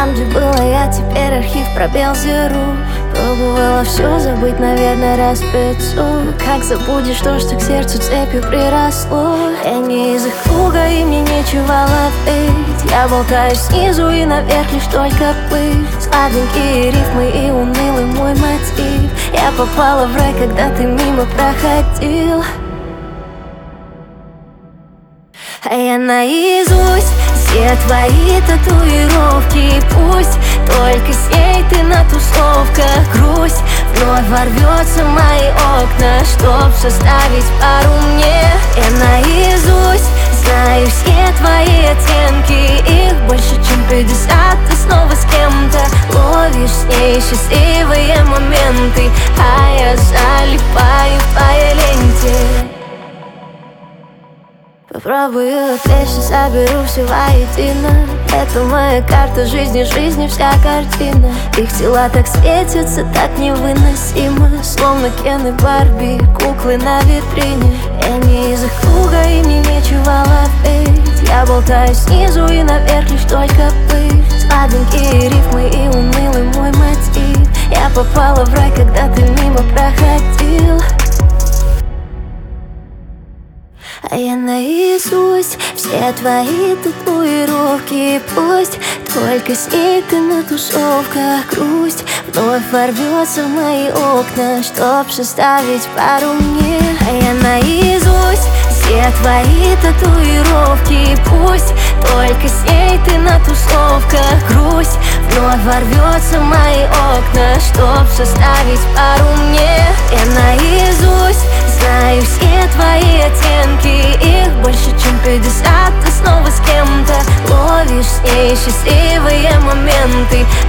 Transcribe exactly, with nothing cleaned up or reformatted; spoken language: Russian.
Там, где была я, теперь архив, пробел зеру. Пробовала все забыть, наверное, раз пятьсот. Как забудешь то, что к сердцу цепью приросло? Я не из их круга, и мне нечего ловить. Я болтаю снизу и наверх, лишь только пыль. Сладенькие рифмы и унылый мой мотив. Я попала в рай, когда ты мимо проходил. А я наизусть все твои татуировки. Пусть только с ней ты на тусовках. Грусть вновь ворвется в мои окна, чтоб составить пару мне. Я наизусть знаю все твои оттенки. Их больше, чем пятьдесят. Ты снова с кем-то ловишь с ней счастливые моменты, а я залипаю в твоей ленте. Попробую отвлечься, соберу все воедино. Это моя карта жизни, жизни вся картина. Их тела так светятся, так невыносимо. Словно Кен и Барби, куклы на витрине. Я не из их круга, и мне нечего ловить. Я болтаю снизу и наверх, лишь только пыль. Сладенькие рифмы и унылый мой мотив. Я попала в рай, когда ты мимо проходил. А я наизусть все твои татуировки. Пусть только с ней ты на тусовках. Грусть вновь ворвется в мои окна, чтоб составить пару мне. А я наизусть все твои татуировки. Пусть только с ней ты на тусовках. Грусть вновь ворвется в мои окна, чтоб составить пару мне. Я наизусть знаю все твои оттенки. Их больше, чем пятьдесят. Ты снова с кем-то ловишь с ней счастливые моменты,